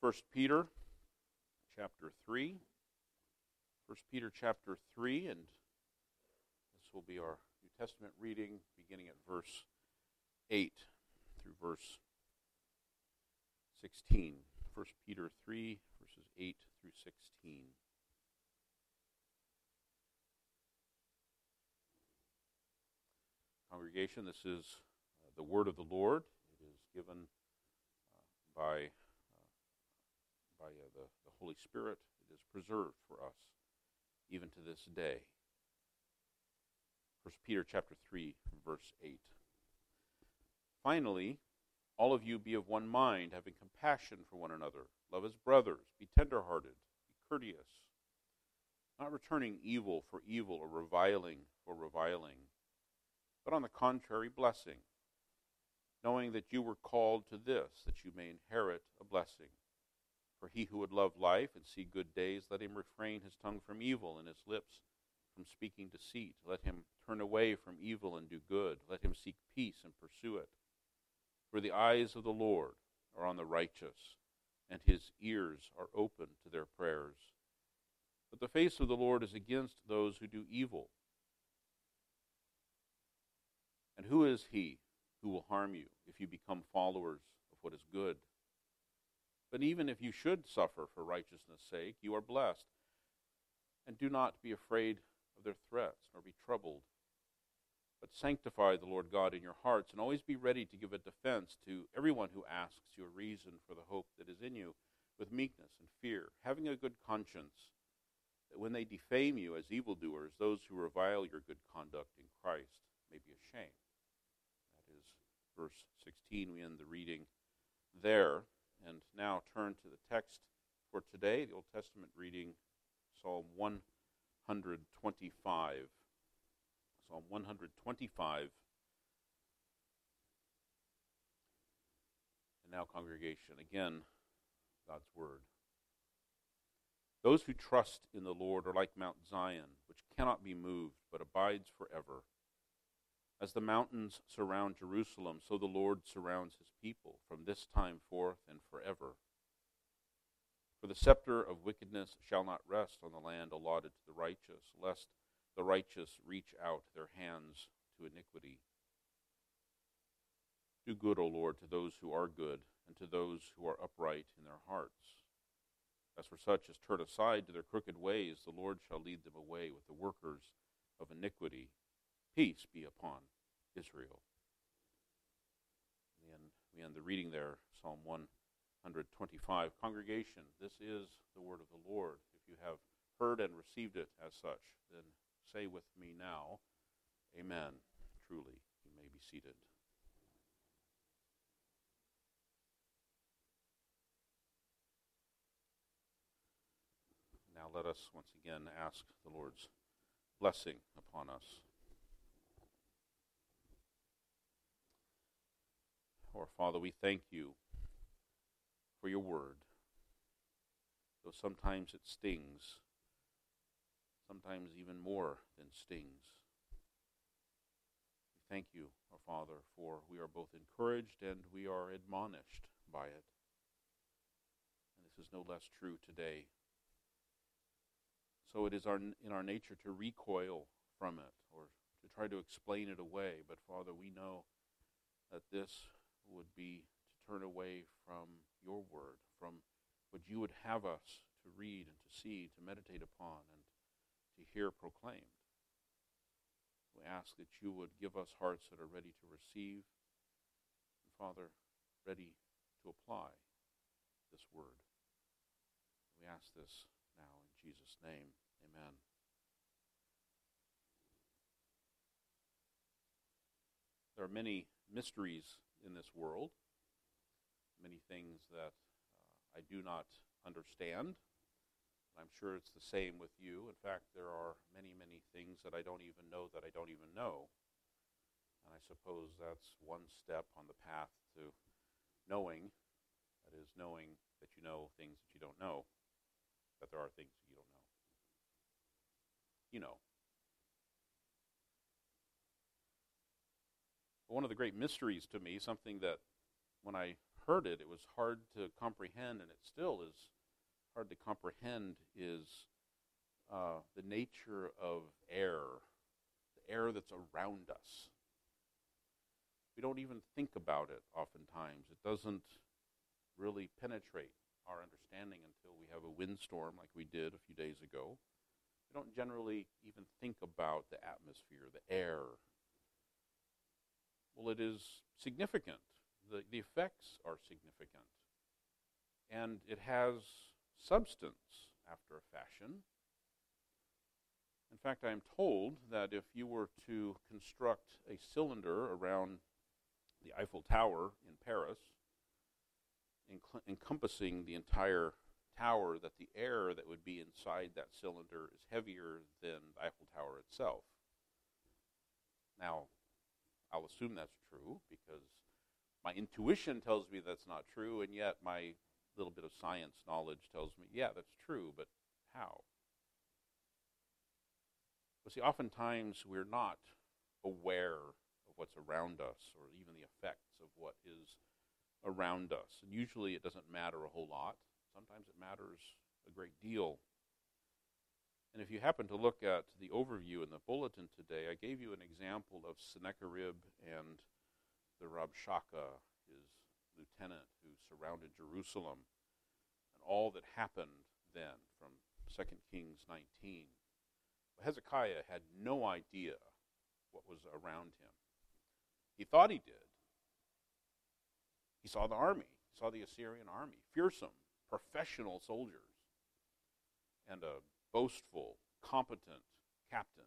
1 Peter chapter 3. 1 Peter chapter 3, and this will be our New Testament reading beginning at verse 8 through verse 16. 1 Peter 3, verses 8 through 16. Congregation, this is the word of the Lord. It is given by the Holy Spirit. It is preserved for us even to this day. 1 Peter chapter 3, verse 8. Finally, all of you be of one mind, having compassion for one another. Love as brothers. Be tenderhearted. Be courteous. Not returning evil for evil or reviling for reviling, but on the contrary, blessing, knowing that you were called to this, that you may inherit a blessing. For he who would love life and see good days, let him refrain his tongue from evil and his lips from speaking deceit. Let him turn away from evil and do good. Let him seek peace and pursue it. For the eyes of the Lord are on the righteous, and his ears are open to their prayers. But the face of the Lord is against those who do evil. And who is he who will harm you if you become followers of what is good? But even if you should suffer for righteousness' sake, you are blessed. And do not be afraid of their threats, nor be troubled. But sanctify the Lord God in your hearts, and always be ready to give a defense to everyone who asks you a reason for the hope that is in you, with meekness and fear, having a good conscience, that when they defame you as evildoers, those who revile your good conduct in Christ may be ashamed. That is verse 16. We end the reading there. And now turn to the text for today, the Old Testament reading, Psalm 125. Psalm 125. And now, congregation, again, God's Word. Those who trust in the Lord are like Mount Zion, which cannot be moved, but abides forever. As the mountains surround Jerusalem, so the Lord surrounds his people from this time forth and forever. For the scepter of wickedness shall not rest on the land allotted to the righteous, lest the righteous reach out their hands to iniquity. Do good, O Lord, to those who are good, and to those who are upright in their hearts. As for such as turn aside to their crooked ways, the Lord shall lead them away with the workers of iniquity. Peace be upon Israel. We end the reading there, Psalm 125. Congregation, this is the word of the Lord. If you have heard and received it as such, then say with me now, Amen. Truly, you may be seated. Now let us once again ask the Lord's blessing upon us. Our Father, we thank you for your word. Though sometimes it stings, sometimes even more than stings. We thank you, our Father, for we are both encouraged and we are admonished by it. And this is no less true today. So it is in our nature to recoil from it or to try to explain it away. But Father, we know that this would be to turn away from your word, from what you would have us to read and to see, to meditate upon, and to hear proclaimed. We ask that you would give us hearts that are ready to receive, and Father, ready to apply this word. We ask this now in Jesus' name. Amen. There are many mysteries in this world, many things that I do not understand. I'm sure it's the same with you. In fact, there are many, many things that I don't even know that I don't even know. And I suppose that's one step on the path to knowing, that is, knowing that you know things that you don't know, that there are things that you don't know. You know. One of the great mysteries to me, something that when I heard it, it was hard to comprehend, and it still is hard to comprehend, is the nature of air, the air that's around us. We don't even think about it oftentimes. It doesn't really penetrate our understanding until we have a windstorm like we did a few days ago. We don't generally even think about the atmosphere, the air. Well, it is significant. The effects are significant. And it has substance after a fashion. In fact, I am told that if you were to construct a cylinder around the Eiffel Tower in Paris, encompassing the entire tower, that the air that would be inside that cylinder is heavier than the Eiffel Tower itself. Now, I'll assume that's true because my intuition tells me that's not true, and yet my little bit of science knowledge tells me, yeah, that's true, but how? Well, see, oftentimes we're not aware of what's around us or even the effects of what is around us. And usually it doesn't matter a whole lot. Sometimes it matters a great deal. And if you happen to look at the overview in the bulletin today, I gave you an example of Sennacherib and the Rabshakeh, his lieutenant, who surrounded Jerusalem, and all that happened then from 2 Kings 19. But Hezekiah had no idea what was around him. He thought he did. He saw the army. He saw the Assyrian army, fearsome, professional soldiers, and a boastful, competent captain.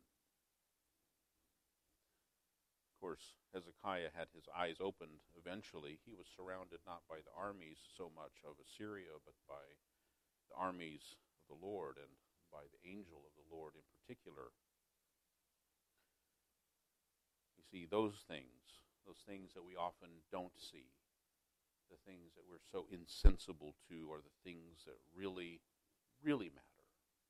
Of course, Hezekiah had his eyes opened eventually. He was surrounded not by the armies so much of Assyria, but by the armies of the Lord and by the angel of the Lord in particular. You see, those things that we often don't see, the things that we're so insensible to, are the things that really, really matter.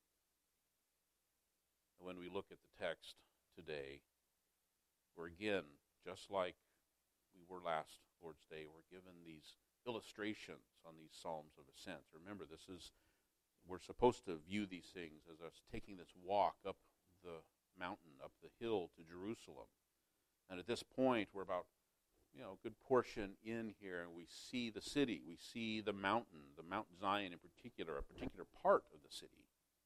And when we look at the text today, we're again, just like we were last Lord's Day, we're given these illustrations on these Psalms of Ascent. Remember, we're supposed to view these things as us taking this walk up the mountain, up the hill to Jerusalem. And at this point, we're about a good portion in here, and we see the city. We see the Mount Zion in particular, a particular part of the city.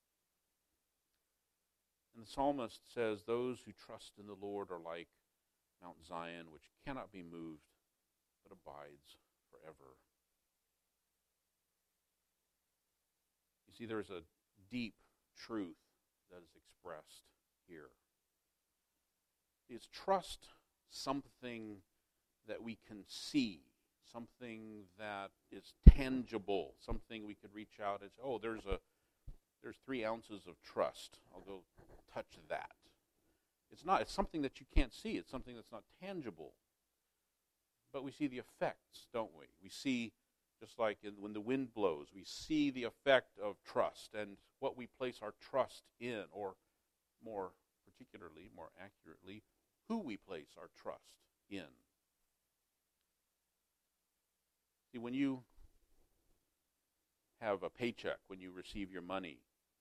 And the psalmist says, those who trust in the Lord are like Mount Zion, which cannot be moved, but abides forever. You see, there's a deep truth that is expressed here. Is trust something that we can see, something that is tangible, something we could reach out and say, oh, there's 3 ounces of trust. I'll go touch that. It's not. It's something that you can't see. It's something that's not tangible. But we see the effects, don't we? We see, just like when the wind blows, we see the effect of trust and what we place our trust in, or more particularly, more accurately, who we place our trust in. See, when you have a paycheck, when you receive your money,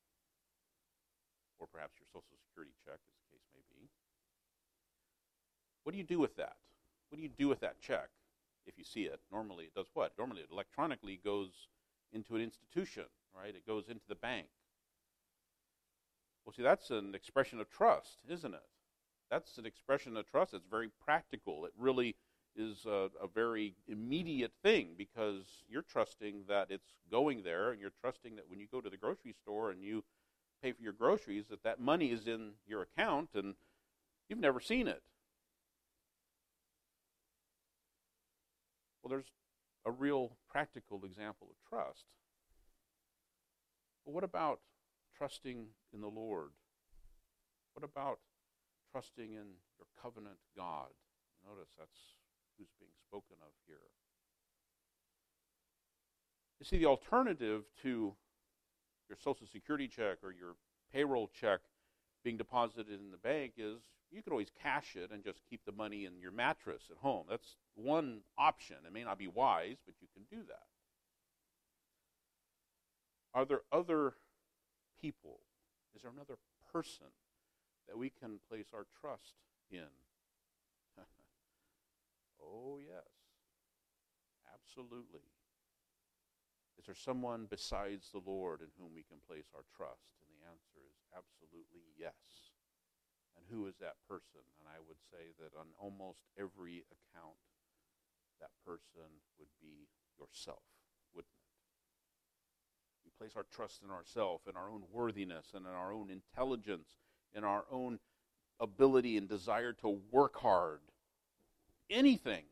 or perhaps your Social Security check, as the case may be, what do you do with that? What do you do with that check if you see it? Normally it does what? Normally it electronically goes into an institution, right? It goes into the bank. Well, see, that's an expression of trust, isn't it? That's an expression of trust. It's very practical. It really is a very immediate thing, because you're trusting that it's going there, and you're trusting that when you go to the grocery store and you pay for your groceries, that money is in your account, and you've never seen it. Well, there's a real practical example of trust. But what about trusting in the Lord? What about trusting in your covenant God? Notice that's who's being spoken of here. You see, the alternative to your Social Security check or your payroll check being deposited in the bank is you can always cash it and just keep the money in your mattress at home. That's one option. It may not be wise, but you can do that? Are there other people? Is there another person that we can place our trust in? Oh, yes. Absolutely. Is there someone besides the Lord in whom we can place our trust? And the answer is absolutely yes. And who is that person? And I would say that on almost every account, that person would be yourself, wouldn't it? We place our trust in ourselves, in our own worthiness, and in our own intelligence, in our own ability and desire to work hard. Anything,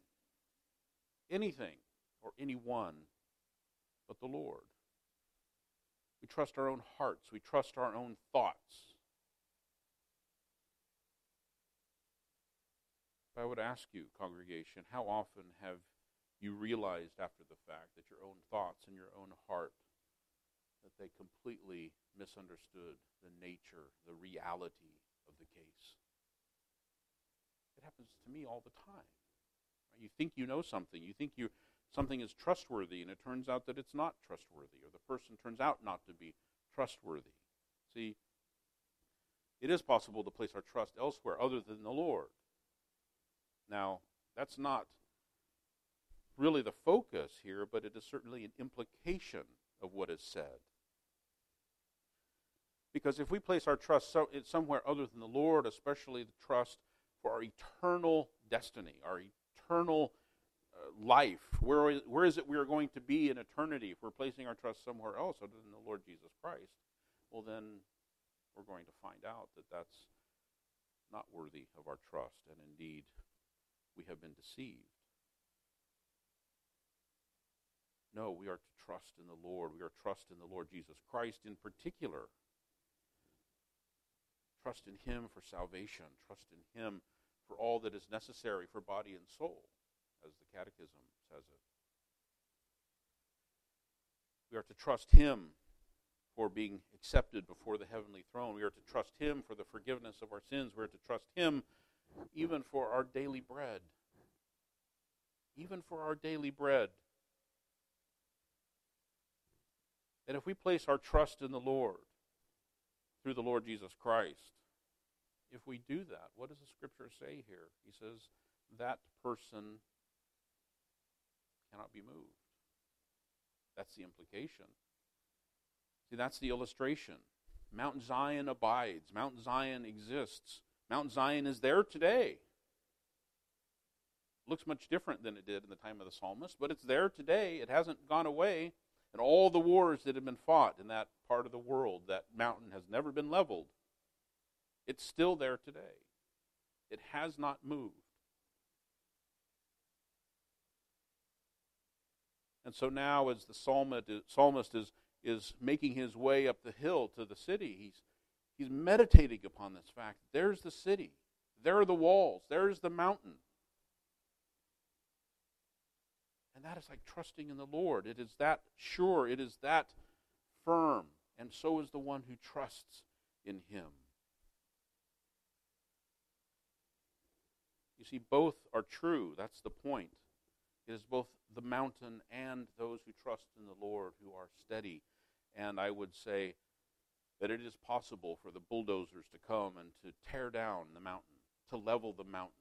or anyone but the Lord. We trust our own hearts. We trust our own thoughts. If I would ask you, congregation, how often have you realized after the fact that your own thoughts and your own heart, that they completely misunderstood the nature, the reality of the case? It happens to me all the time. You think you know something. You think something is trustworthy, and it turns out that it's not trustworthy, or the person turns out not to be trustworthy. See, it is possible to place our trust elsewhere other than the Lord. Now, that's not really the focus here, but it is certainly an implication of what is said. Because if we place our trust somewhere other than the Lord, especially the trust for our eternal destiny, our eternal life, where is it we are going to be in eternity if we're placing our trust somewhere else other than the Lord Jesus Christ, well then we're going to find out that that's not worthy of our trust, and indeed we have been deceived. No, we are to trust in the Lord. We are to trust in the Lord Jesus Christ in particular. Trust in Him for salvation. Trust in Him for all that is necessary for body and soul, as the Catechism says it. We are to trust Him for being accepted before the heavenly throne. We are to trust Him for the forgiveness of our sins. We are to trust Him even for our daily bread. Even for our daily bread. And if we place our trust in the Lord through the Lord Jesus Christ, if we do that, what does the Scripture say here? He says, that person cannot be moved. That's the implication. See, that's the illustration. Mount Zion abides. Mount Zion exists. Mount Zion is there today. It looks much different than it did in the time of the psalmist, but it's there today. It hasn't gone away. And all the wars that have been fought in that part of the world, that mountain has never been leveled. It's still there today. It has not moved. And so now as the psalmist is making his way up the hill to the city, he's meditating upon this fact. There's the city. There are the walls. There's the mountain. And that is like trusting in the Lord. It is that sure. It is that firm. And so is the one who trusts in Him. You see, both are true. That's the point. It is both the mountain and those who trust in the Lord who are steady. And I would say that it is possible for the bulldozers to come and to tear down the mountain, to level the mountain.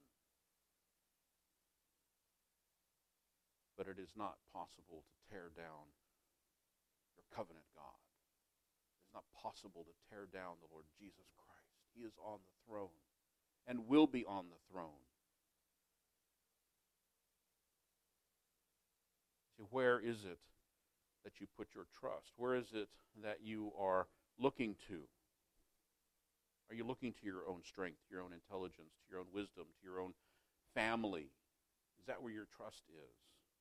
But it is not possible to tear down your covenant God. It is not possible to tear down the Lord Jesus Christ. He is on the throne and will be on the throne. See, where is it that you put your trust? Where is it that you are looking to? Are you looking to your own strength, your own intelligence, to your own wisdom, to your own family? Is that where your trust is?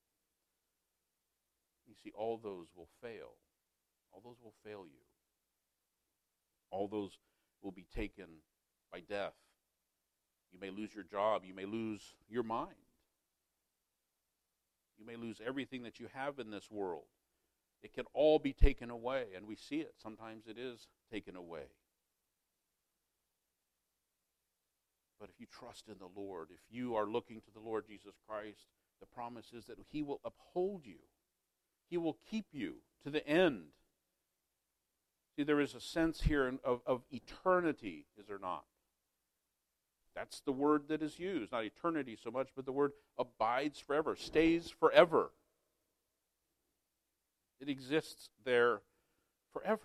You see, all those will fail. All those will fail you. All those will be taken by death. You may lose your job. You may lose your mind. You may lose everything that you have in this world. It can all be taken away, and we see it. Sometimes it is taken away. But if you trust in the Lord, if you are looking to the Lord Jesus Christ, the promise is that He will uphold you. He will keep you to the end. See, there is a sense here of eternity, is there not? That's the word that is used, not eternity so much, but the word abides forever, stays forever. It exists there forever.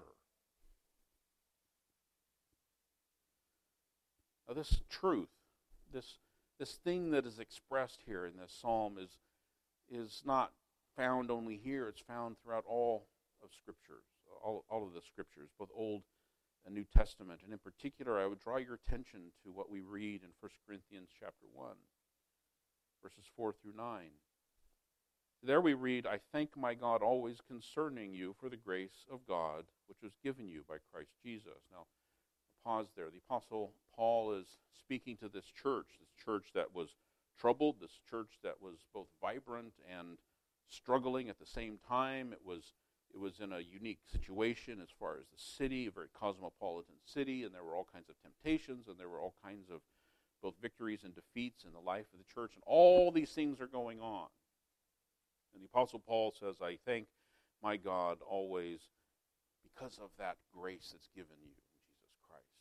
Now, this truth, this thing that is expressed here in this psalm is not found only here. It's found throughout all of Scriptures, all of the Scriptures, both Old and New Testament. And in particular, I would draw your attention to what we read in 1 Corinthians chapter 1, verses 4 through 9. There we read, I thank my God always concerning you for the grace of God, which was given you by Christ Jesus. Now, pause there. The Apostle Paul is speaking to this church that was troubled, this church that was both vibrant and struggling at the same time. It was in a unique situation as far as the city, a very cosmopolitan city, and there were all kinds of temptations, and there were all kinds of both victories and defeats in the life of the church, and all these things are going on. And the Apostle Paul says, I thank my God always because of that grace that's given you in Jesus Christ.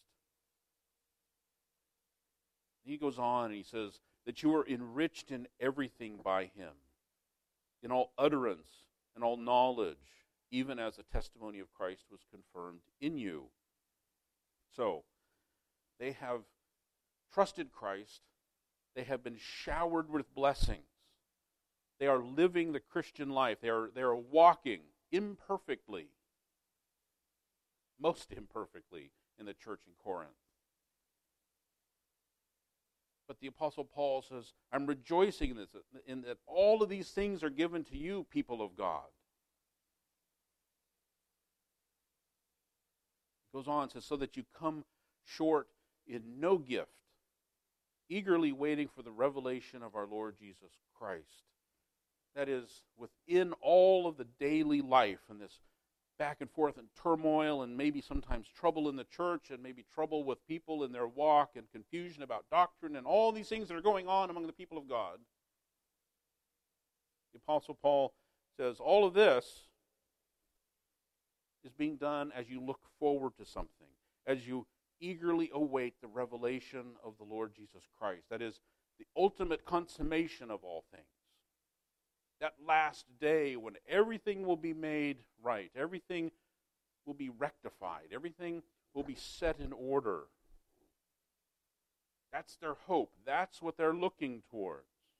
And he goes on and he says that you are enriched in everything by him, in all utterance and all knowledge, even as the testimony of Christ was confirmed in you. So, they have trusted Christ. They have been showered with blessings. They are living the Christian life. They are walking imperfectly, most imperfectly, in the church in Corinth. But the Apostle Paul says, I'm rejoicing in that all of these things are given to you, people of God. He goes on and says, so that you come short in no gift, eagerly waiting for the revelation of our Lord Jesus Christ. That is, within all of the daily life and this back and forth and turmoil and maybe sometimes trouble in the church and maybe trouble with people in their walk and confusion about doctrine and all these things that are going on among the people of God. The Apostle Paul says all of this is being done as you look forward to something, as you eagerly await the revelation of the Lord Jesus Christ. That is the ultimate consummation of all things. That last day when everything will be made right, everything will be rectified, everything will be set in order. That's their hope. That's what they're looking towards.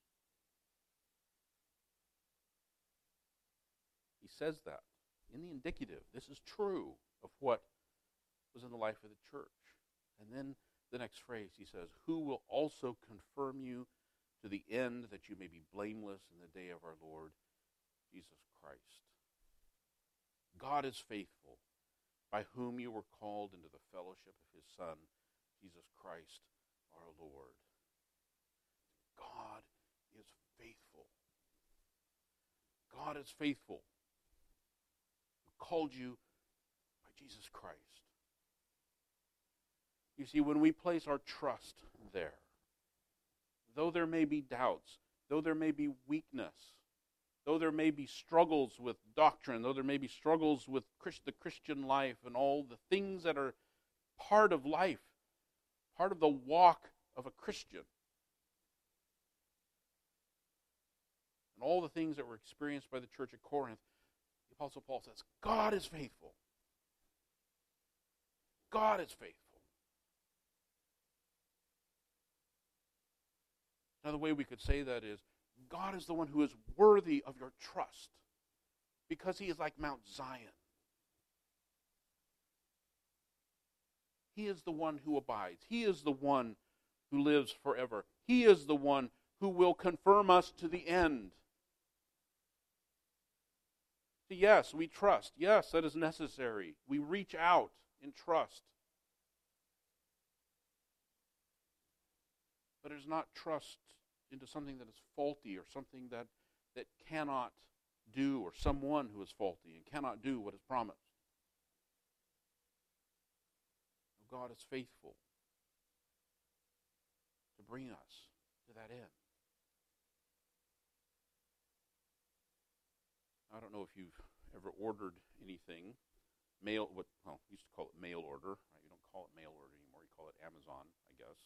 He says that in the indicative. This is true of what was in the life of the church. And then the next phrase, he says, who will also confirm you to the end that you may be blameless in the day of our Lord Jesus Christ. God is faithful, by whom you were called into the fellowship of his Son, Jesus Christ our Lord. God is faithful. God is faithful. He called you by Jesus Christ. You see, when we place our trust there, though there may be doubts, though there may be weakness, though there may be struggles with doctrine, though there may be struggles with the Christian life and all the things that are part of life, part of the walk of a Christian, and all the things that were experienced by the church at Corinth, the Apostle Paul says, God is faithful. God is faithful. Another way we could say that is, God is the one who is worthy of your trust because he is like Mount Zion. He is the one who abides. He is the one who lives forever. He is the one who will confirm us to the end. So yes, we trust. Yes, that is necessary. We reach out in trust. But it is not trust into something that is faulty or something that cannot do, or someone who is faulty and cannot do what is promised. God is faithful to bring us to that end. I don't know if you've ever ordered anything, mail, we used to call it mail order. Right? You don't call it mail order anymore. You call it Amazon, I guess.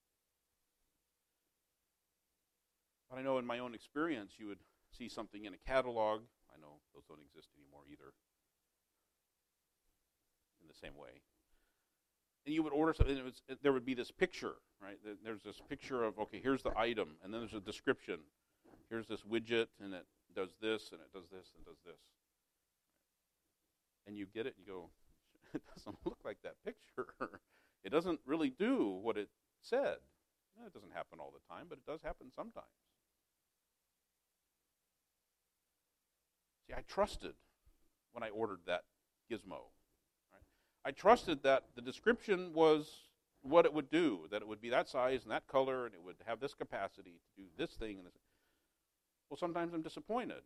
But I know in my own experience, you would see something in a catalog. I know those don't exist anymore either in the same way. And you would order something, and there would be this picture, right? There's this picture of, okay, here's the item, and then there's a description. Here's this widget, and it does this, and it does this, and does this. And you get it, and you go, it doesn't look like that picture. It doesn't really do what it said. It doesn't happen all the time, but it does happen sometimes. See, I trusted when I ordered that gizmo. I trusted that the description was what it would do, that it would be that size and that color, and it would have this capacity to do this thing and this. Well, sometimes I'm disappointed.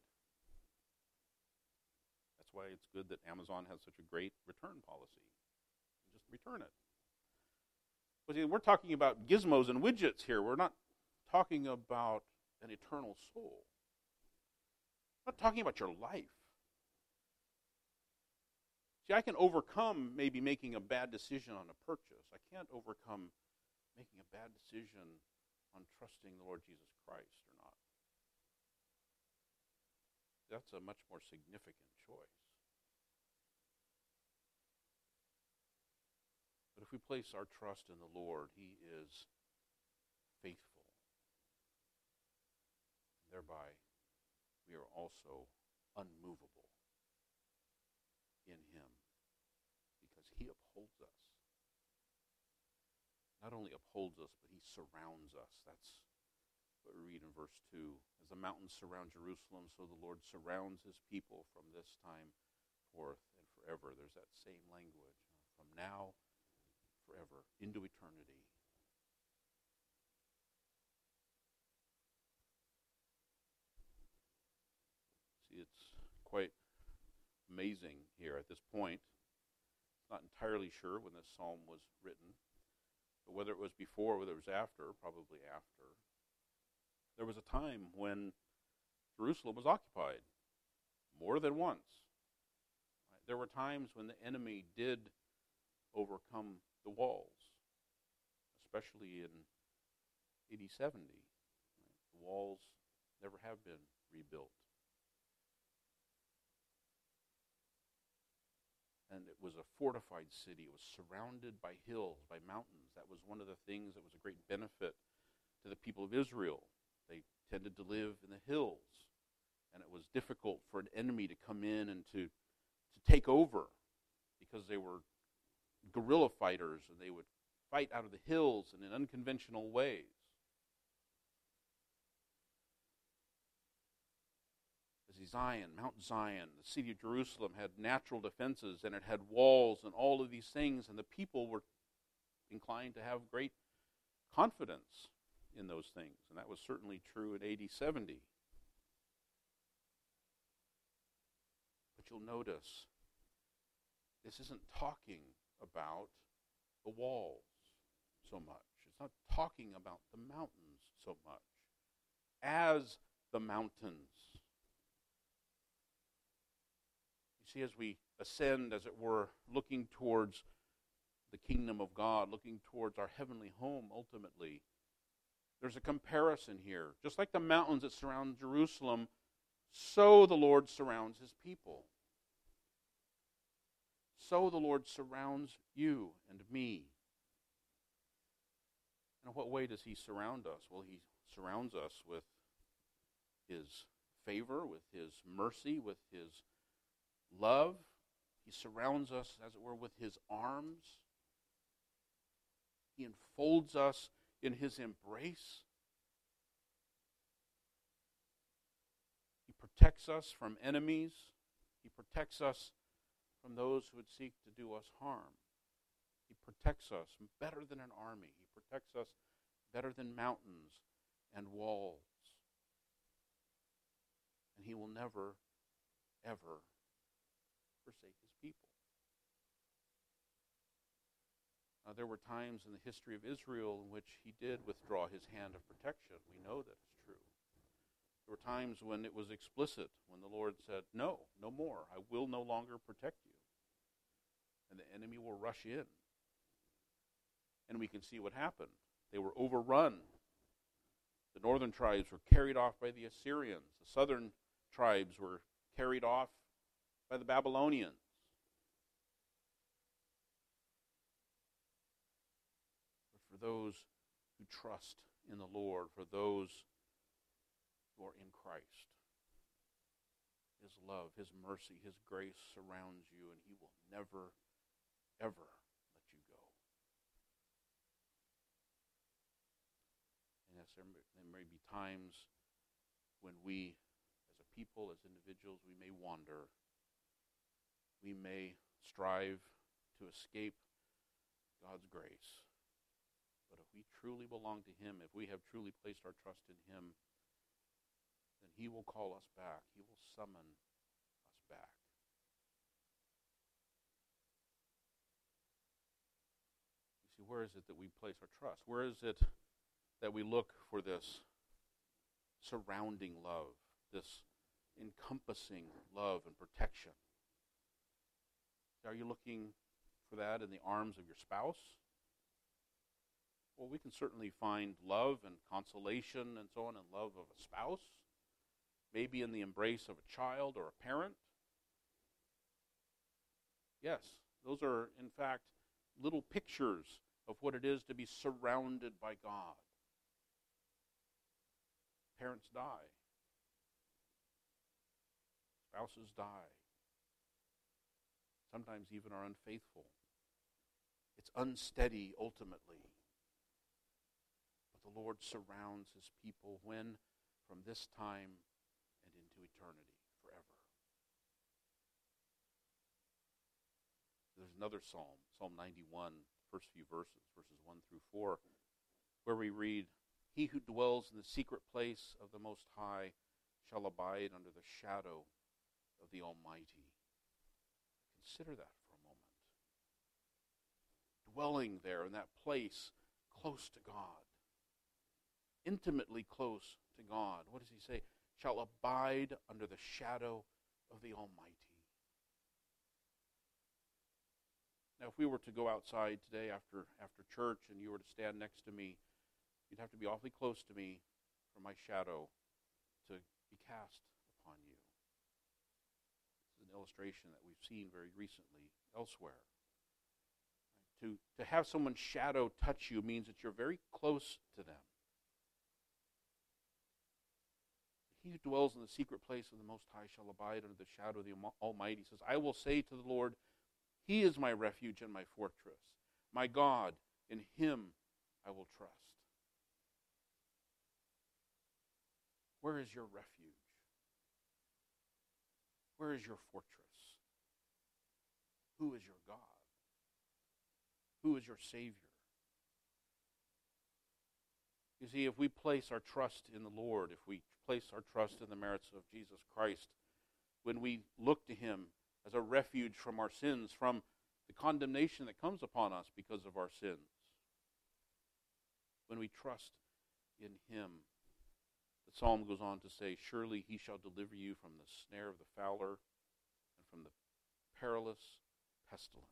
That's why it's good that Amazon has such a great return policy. You just return it. But see, we're talking about gizmos and widgets here. We're not talking about an eternal soul. We're not talking about your life. See, I can overcome maybe making a bad decision on a purchase. I can't overcome making a bad decision on trusting the Lord Jesus Christ or not. That's a much more significant choice. But if we place our trust in the Lord, He is faithful. And thereby, we are also unmovable in Him, because He upholds us. Not only upholds us, but He surrounds us. That's what we read in verse 2. As the mountains surround Jerusalem, so the Lord surrounds His people from this time forth and forever. There's that same language. From now, forever, into eternity. See, it's quite amazing here at this point. Not entirely sure when this psalm was written, but whether it was before or whether it was after, probably after. There was a time when Jerusalem was occupied more than once. Right? There were times when the enemy did overcome the walls, especially in AD 70. Right? The walls never have been rebuilt. And it was a fortified city. It was surrounded by hills, by mountains. That was one of the things that was a great benefit to the people of Israel. They tended to live in the hills, and it was difficult for an enemy to come in and to take over, because they were guerrilla fighters, and they would fight out of the hills and in unconventional ways. Zion, Mount Zion, the city of Jerusalem had natural defenses, and it had walls and all of these things, and the people were inclined to have great confidence in those things, and that was certainly true in AD 70. But you'll notice, this isn't talking about the walls so much. It's not talking about the mountains so much as the mountains. See, as we ascend, as it were, looking towards the kingdom of God, looking towards our heavenly home ultimately, there's a comparison here. Just like the mountains that surround Jerusalem, so the Lord surrounds His people. So the Lord surrounds you and me. And in what way does He surround us? Well, He surrounds us with His favor, with His mercy, with His love. He surrounds us, as it were, with His arms. He enfolds us in His embrace. He protects us from enemies. He protects us from those who would seek to do us harm. He protects us better than an army. He protects us better than mountains and walls. And He will never, ever forsake His people. Now, there were times in the history of Israel in which He did withdraw His hand of protection. We know that it's true. There were times when it was explicit, when the Lord said, no, no more. I will no longer protect you. And the enemy will rush in. And we can see what happened. They were overrun. The northern tribes were carried off by the Assyrians. The southern tribes were carried off by the Babylonians. But for those who trust in the Lord, for those who are in Christ, His love, His mercy, His grace surrounds you, and He will never, ever let you go. And yes, there may be times when we, as a people, as individuals, we may wander. We may strive to escape God's grace. But if we truly belong to Him, if we have truly placed our trust in Him, then He will call us back. He will summon us back. You see, where is it that we place our trust? Where is it that we look for this surrounding love, this encompassing love and protection? Are you looking for that in the arms of your spouse? Well, we can certainly find love and consolation and so on in love of a spouse, maybe in the embrace of a child or a parent. Yes, those are, in fact, little pictures of what it is to be surrounded by God. Parents die. Spouses die. Sometimes even are unfaithful. It's unsteady ultimately. But the Lord surrounds His people when, from this time and into eternity, forever. There's another psalm, Psalm 91, first few verses 1 through 4, where we read, "He who dwells in the secret place of the Most High shall abide under the shadow of the Almighty." Consider that for a moment. Dwelling there in that place close to God, intimately close to God. What does he say? Shall abide under the shadow of the Almighty. Now, if we were to go outside today after church and you were to stand next to me, you'd have to be awfully close to me for my shadow to be cast upon you. This is an illustration that we've seen very recently elsewhere. To have someone's shadow touch you means that you're very close to them. He who dwells in the secret place of the Most High shall abide under the shadow of the Almighty. He says, I will say to the Lord, He is my refuge and my fortress. My God, in Him I will trust. Where is your refuge? Where is your fortress? Who is your God? Who is your Savior? You see, if we place our trust in the Lord, if we place our trust in the merits of Jesus Christ, when we look to Him as a refuge from our sins, from the condemnation that comes upon us because of our sins, when we trust in Him, the psalm goes on to say, surely He shall deliver you from the snare of the fowler and from the perilous pestilence.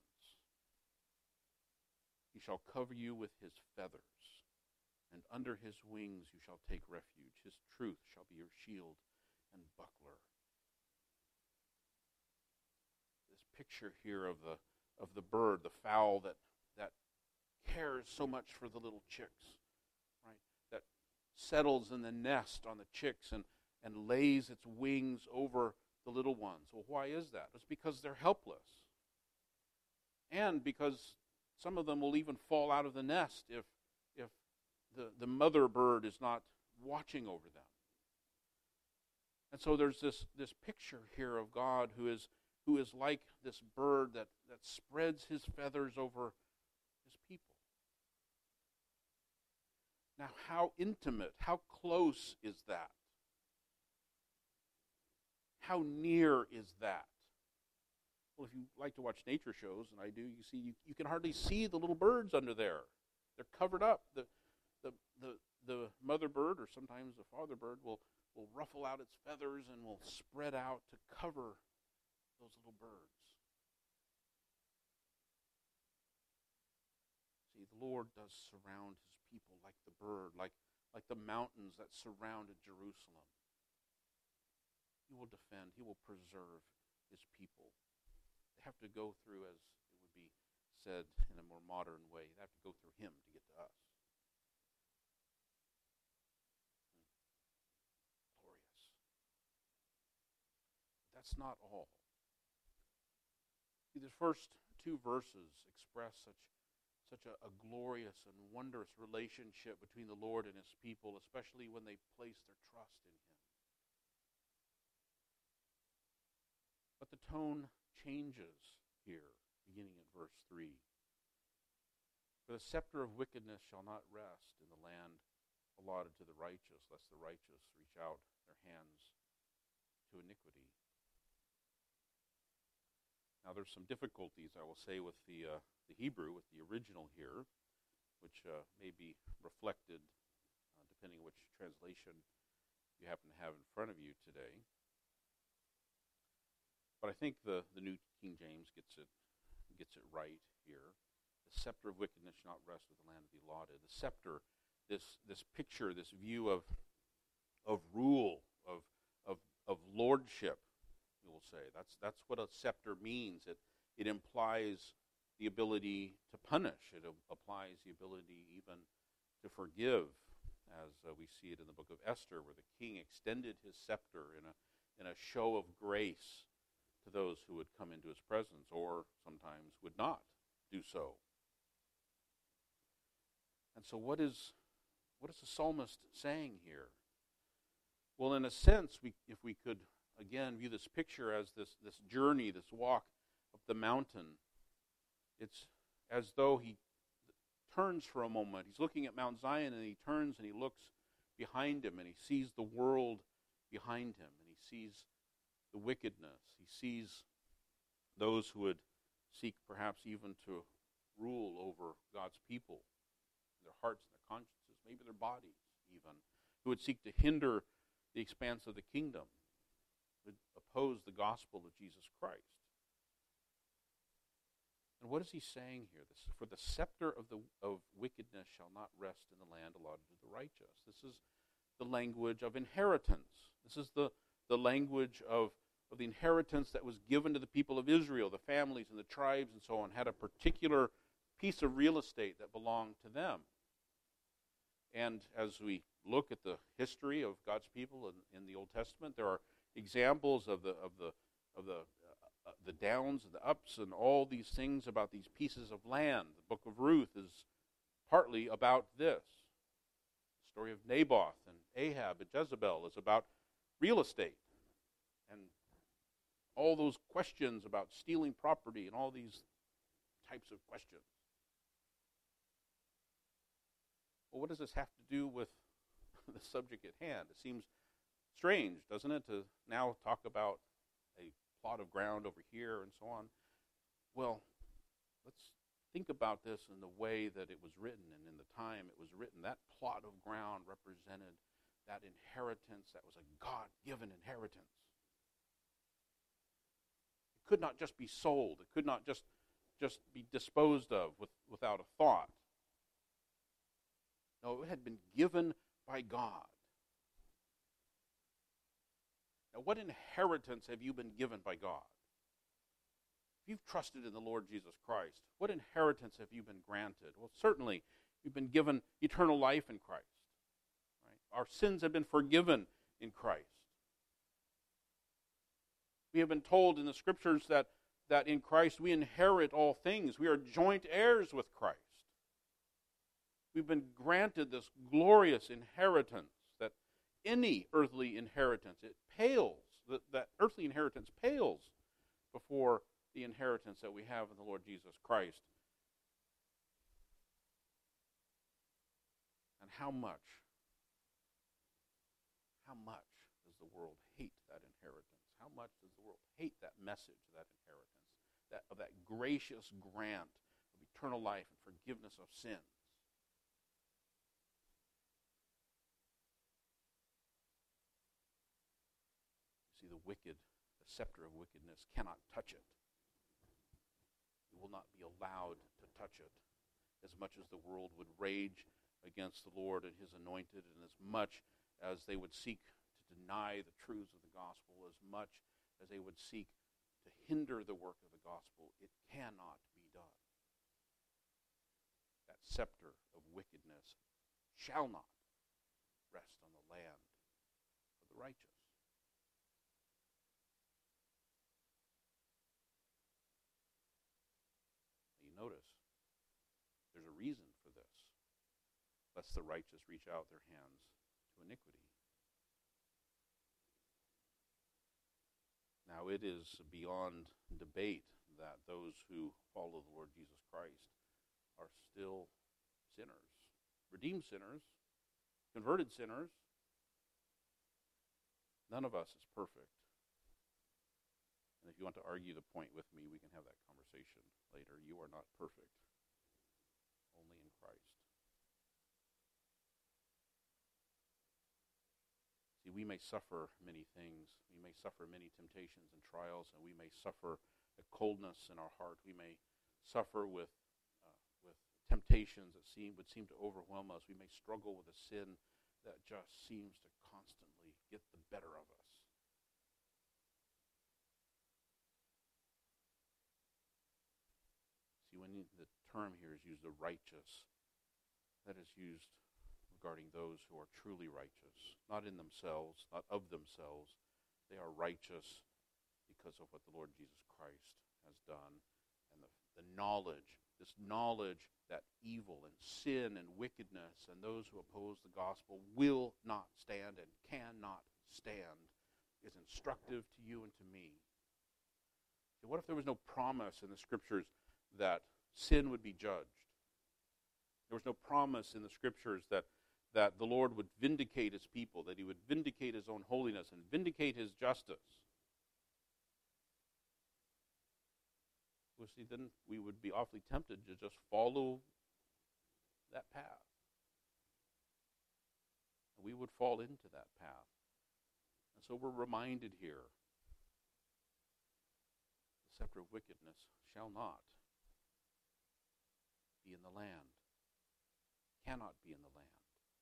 He shall cover you with His feathers, and under His wings you shall take refuge. His truth shall be your shield and buckler. This picture here of the bird, the fowl that cares so much for the little chicks, right? That settles in the nest on the chicks and lays its wings over the little ones. Well, why is that? It's because they're helpless. And because some of them will even fall out of the nest if the mother bird is not watching over them. And so there's this picture here of God who is like this bird that spreads his feathers over his people. Now, how intimate, how close is that? How near is that? Well, if you like to watch nature shows, and I do, you can hardly see the little birds under there. They're covered up. The mother bird, or sometimes the father bird, will will ruffle out its feathers and will spread out to cover those little birds. See, the Lord does surround his people like the bird, like the mountains that surrounded Jerusalem. He will defend, he will preserve his people. They have to go through, as it would be said in a more modern way, they have to go through him to get to us. Glorious. That's not all. See, the first two verses express such a glorious and wondrous relationship between the Lord and his people, especially when they place their trust in him. But the tone changes here, beginning in verse 3. For the scepter of wickedness shall not rest in the land allotted to the righteous, lest the righteous reach out their hands to iniquity. Now there's some difficulties, I will say, with the Hebrew, with the original here, which may be reflected depending on which translation you happen to have in front of you today. But I think the New King James gets it right here. The scepter of wickedness shall not rest with the land of the allotted. The scepter, this picture, this view of rule, of lordship, you will say. That's what a scepter means. It implies the ability to punish. It applies the ability even to forgive, as we see it in the book of Esther, where the king extended his scepter in a show of grace to those who would come into his presence, or sometimes would not do so. And so what is the psalmist saying here? Well, in a sense, if we could again view this picture as this journey, this walk up the mountain, it's as though he turns for a moment. He's looking at Mount Zion, and he turns and he looks behind him, and he sees the world behind him, and he sees the wickedness. He sees those who would seek perhaps even to rule over God's people, their hearts and their consciences, maybe their bodies even, who would seek to hinder the expanse of the kingdom, would oppose the gospel of Jesus Christ. And what is he saying here? This, for the scepter of wickedness shall not rest in the land allotted to the righteous. This is the language of inheritance. This is the language of the inheritance that was given to the people of Israel. The families and the tribes and so on had a particular piece of real estate that belonged to them. And as we look at the history of God's people in the Old Testament, there are examples of the downs and the ups and all these things about these pieces of land. The book of Ruth is partly about this. The story of Naboth and Ahab and Jezebel is about real estate and all those questions about stealing property and all these types of questions. Well, what does this have to do with the subject at hand? It seems strange, doesn't it, to now talk about a plot of ground over here and so on. Well, let's think about this in the way that it was written and in the time it was written. That plot of ground represented that inheritance that was a God-given inheritance. It could not just be sold. It could not just be disposed of without a thought. No, it had been given by God. Now, what inheritance have you been given by God? If you've trusted in the Lord Jesus Christ, what inheritance have you been granted? Well, certainly, you've been given eternal life in Christ. Right? Our sins have been forgiven in Christ. We have been told in the Scriptures that in Christ we inherit all things. We are joint heirs with Christ. We've been granted this glorious inheritance that any earthly inheritance, it pales, that earthly inheritance pales before the inheritance that we have in the Lord Jesus Christ. And how much does the world hate that inheritance? How much does the world hate that message, that inheritance, of that gracious grant of eternal life and forgiveness of sins? wicked, the scepter of wickedness, cannot touch it. It will not be allowed to touch it. As much as the world would rage against the Lord and his anointed, and as much as they would seek to deny the truths of the gospel, as much as they would seek to hinder the work of the gospel, it cannot be done. That scepter of wickedness shall not rest on the land of the righteous. You notice, there's a reason for this, lest the righteous reach out their hands to iniquity. Now, it is beyond debate that those who follow the Lord Jesus Christ are still sinners, redeemed sinners, converted sinners. None of us is perfect. And if you want to argue the point with me, we can have that conversation later. You are not perfect, only in Christ. See, we may suffer many things. We may suffer many temptations and trials, and we may suffer a coldness in our heart. We may suffer with temptations that would seem to overwhelm us. We may struggle with a sin that just seems to constantly get the better of us. See, when the term here is used, the righteous, that is used regarding those who are truly righteous, not in themselves, not of themselves. They are righteous because of what the Lord Jesus Christ has done, and the knowledge, this knowledge that evil and sin and wickedness and those who oppose the gospel will not stand and cannot stand is instructive to you and to me. So what if there was no promise in the Scriptures that sin would be judged? There was no promise in the Scriptures that the Lord would vindicate his people, that he would vindicate his own holiness and vindicate his justice. Well, see, then we would be awfully tempted to just follow that path. And we would fall into that path. And so we're reminded here, the scepter of wickedness shall not be in the land, cannot be in the land.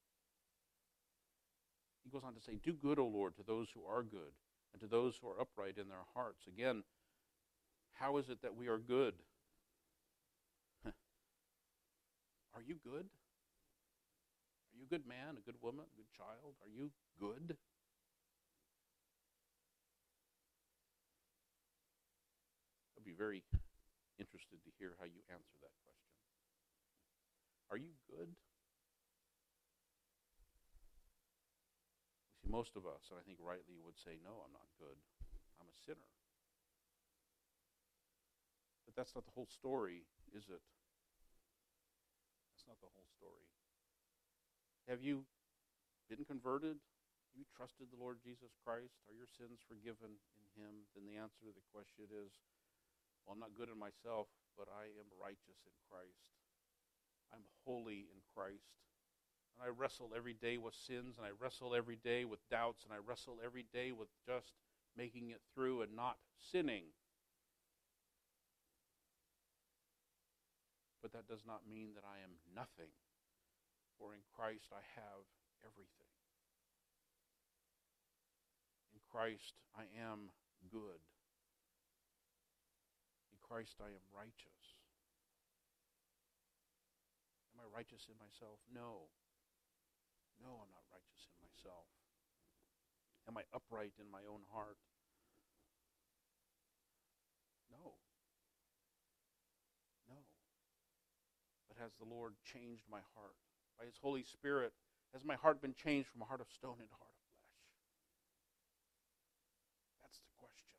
He goes on to say, do good, O Lord, to those who are good, and to those who are upright in their hearts. Again, how is it that we are good? Are you good? Are you a good man, a good woman, a good child? Are you good? I'd be very interested to hear how you answer that question. Are you good? You see, most of us, and I think rightly, would say, no, I'm not good. I'm a sinner. But that's not the whole story, is it? That's not the whole story. Have you been converted? Have you trusted the Lord Jesus Christ? Are your sins forgiven in him? Then the answer to the question is, well, I'm not good in myself, but I am righteous in Christ. I'm holy in Christ. And I wrestle every day with sins, and I wrestle every day with doubts, and I wrestle every day with just making it through and not sinning. But that does not mean that I am nothing, for in Christ I have everything. In Christ I am good. In Christ I am righteous. Am I righteous in myself? No. No, I'm not righteous in myself. Am I upright in my own heart? No. No. But has the Lord changed my heart? By his Holy Spirit, has my heart been changed from a heart of stone into a heart of flesh? That's the question.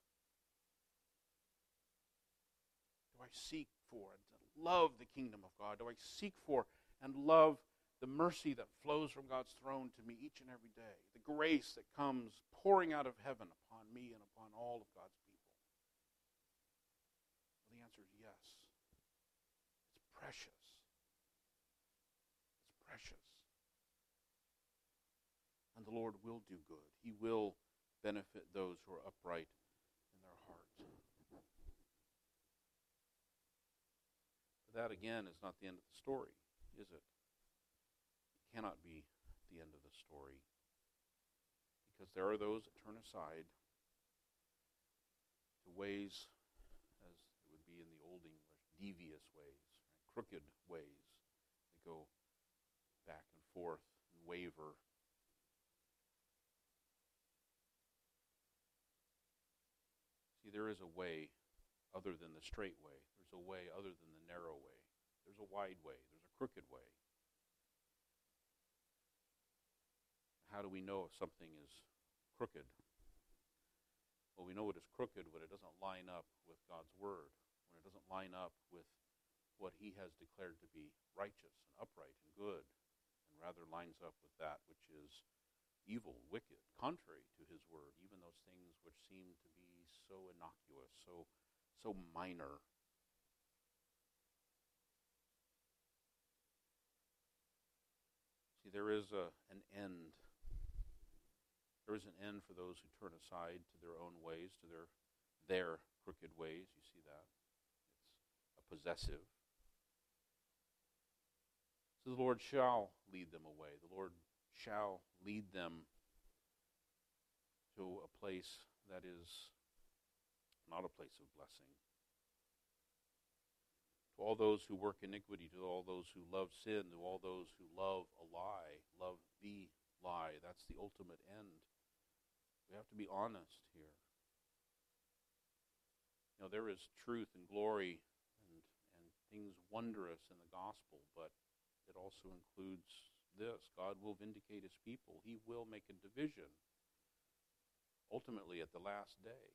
Do I seek for and love the kingdom of God? Do I seek for and love the mercy that flows from God's throne to me each and every day? The grace that comes pouring out of heaven upon me and upon all of God's people? Well, the answer is yes. It's precious. Precious. And the Lord will do good. He will benefit those who are upright in their hearts. But that, again, is not the end of the story, is it? It cannot be the end of the story, because there are those that turn aside to ways, as it would be in the Old English, devious ways, right? Crooked ways. They go back and forth and waver. See, there is a way other than the straight way. There's a way other than the narrow way. There's a wide way. There's a crooked way. How do we know if something is crooked? Well, we know it is crooked when it doesn't line up with God's Word, when it doesn't line up with what He has declared to be righteous and upright and good, and rather lines up with that which is evil, wicked, contrary to His Word, even those things which seem to be so innocuous, so minor. See, there is an end. There is an end for those who turn aside to their own ways, to their crooked ways. You see that? It's a possessive. So the Lord shall lead them away. The Lord shall lead them to a place that is not a place of blessing. To all those who work iniquity, to all those who love sin, to all those who love a lie, love the lie. That's the ultimate end. We have to be honest here. You know, there is truth and glory and things wondrous in the gospel, but it also includes this. God will vindicate His people. He will make a division, ultimately at the last day.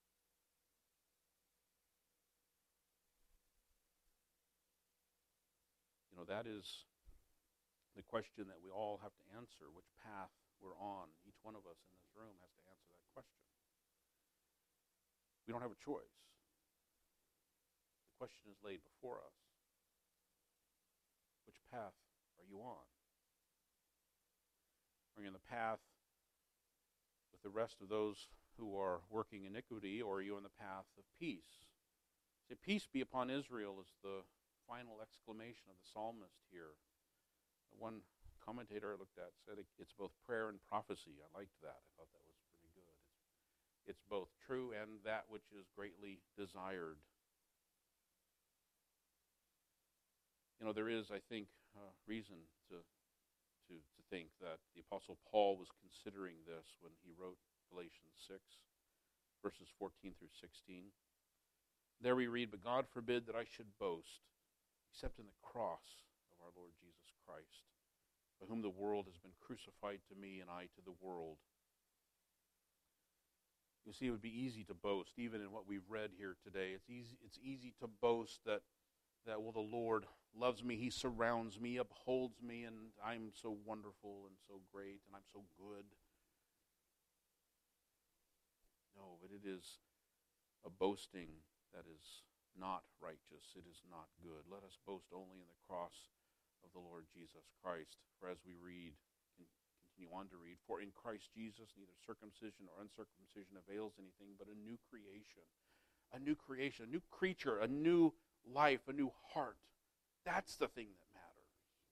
You know, that is the question that we all have to answer, which path we're on. Each one of us in this room has to answer that question. We don't have a choice. The question is laid before us. Which path are you on? Are you on the path with the rest of those who are working iniquity, or are you on the path of peace? Say, peace be upon Israel is the final exclamation of the psalmist here. One commentator I looked at said it's both prayer and prophecy. I liked that. I thought that was pretty good. It's both true and that which is greatly desired. You know, there is, I think, reason to think that the Apostle Paul was considering this when he wrote Galatians 6, verses 14 through 16. There we read, "But God forbid that I should boast, except in the cross of our Lord Jesus Christ, by whom the world has been crucified to me and I to the world." You see, it would be easy to boast, even in what we've read here today. It's easy to boast that well, the Lord loves me, He surrounds me, upholds me, and I'm so wonderful and so great, and I'm so good. No, but it is a boasting that is not righteous. It is not good. Let us boast only in the cross of the Lord Jesus Christ. For as we read, continue on to read, "For in Christ Jesus neither circumcision or uncircumcision avails anything, but a new creation, a new creature, a new life, a new heart." That's the thing that matters.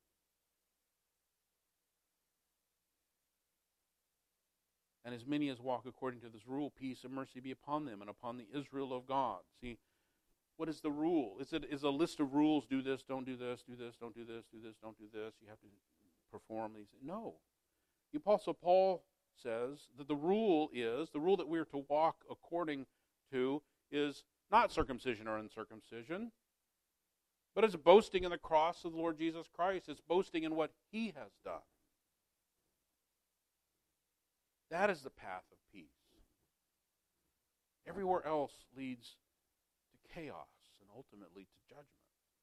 "And as many as walk according to this rule, peace and mercy be upon them and upon the Israel of God." See, what is the rule? Is a list of rules? Do this, don't do this, do this, don't do this, do this, don't do this. You have to perform these. No. The Apostle Paul says that the rule that we are to walk according to is not circumcision or uncircumcision, but it's boasting in the cross of the Lord Jesus Christ. It's boasting in what He has done. That is the path of peace. Everywhere else leads to chaos and ultimately to judgment.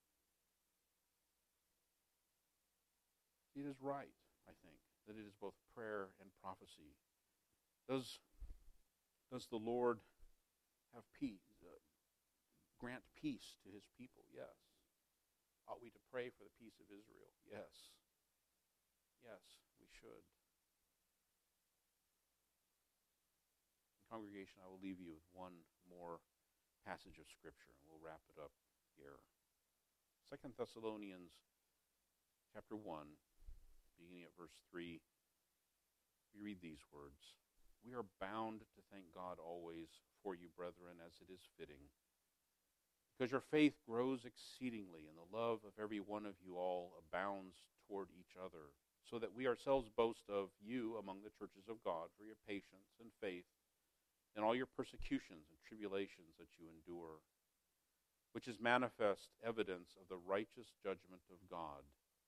It is right, I think, that it is both prayer and prophecy. Does the Lord have peace? Grant peace to His people? Yes. Ought we to pray for the peace of Israel? Yes. Yes, we should. congregation, I will leave you with one more passage of Scripture, and we'll wrap it up here. 2 Thessalonians chapter 1, beginning at verse 3, we read these words. We are bound to thank God always for you, brethren, as it is fitting, because your faith grows exceedingly, and the love of every one of you all abounds toward each other, so that we ourselves boast of you among the churches of God for your patience and faith in all your persecutions and tribulations that you endure, which is manifest evidence of the righteous judgment of God,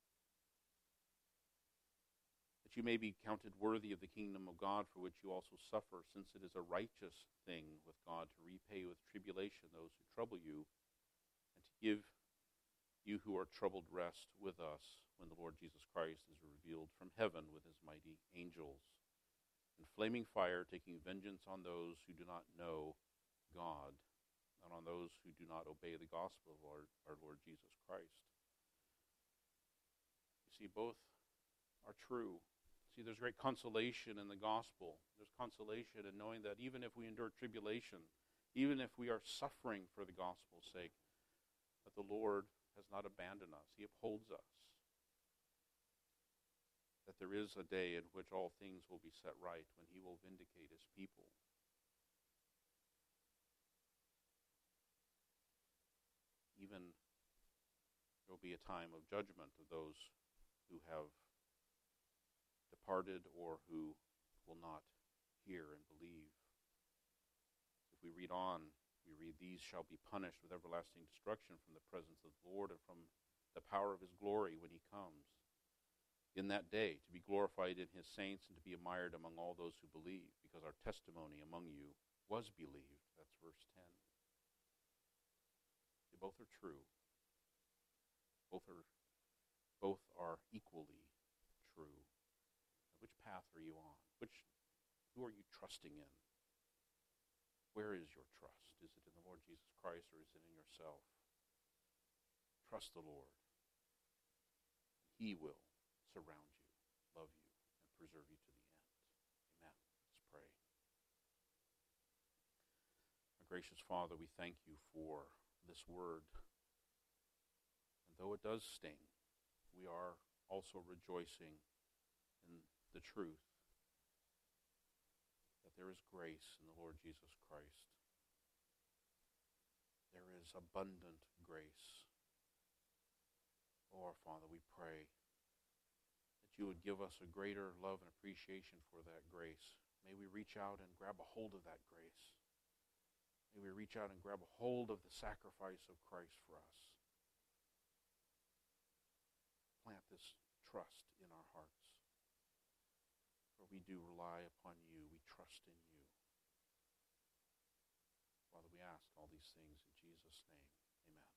that you may be counted worthy of the kingdom of God, for which you also suffer, since it is a righteous thing with God to repay with tribulation those who trouble you, and to give you who are troubled rest with us when the Lord Jesus Christ is revealed from heaven with his mighty angels, in flaming fire, taking vengeance on those who do not know God, and on those who do not obey the gospel of our Lord Jesus Christ. You see, both are true. See, there's great consolation in the gospel. There's consolation in knowing that even if we endure tribulation, even if we are suffering for the gospel's sake, that the Lord has not abandoned us. He upholds us. That there is a day in which all things will be set right, when he will vindicate his people. Even there will be a time of judgment of those who have departed or who will not hear and believe. If we read on, we read, these shall be punished with everlasting destruction from the presence of the Lord and from the power of his glory when he comes. In that day, to be glorified in his saints and to be admired among all those who believe, because our testimony among you was believed. That's verse 10. They both are true. Both are equally true. Which path are you on? Who are you trusting in? Where is your trust? Is it in the Lord Jesus Christ, or is it in yourself? Trust the Lord. He will surround you, love you, and preserve you to the end. Amen. Let's pray. Our gracious Father, we thank you for this word. And though it does sting, we are also rejoicing in the truth that there is grace in the Lord Jesus Christ. There is abundant grace. Oh, our Father, we pray that you would give us a greater love and appreciation for that grace. May we reach out and grab a hold of that grace. May we reach out and grab a hold of the sacrifice of Christ for us. Plant this trust in our hearts. For we do rely upon you. We trust in you. Father, we ask all these things in Jesus' name. Amen.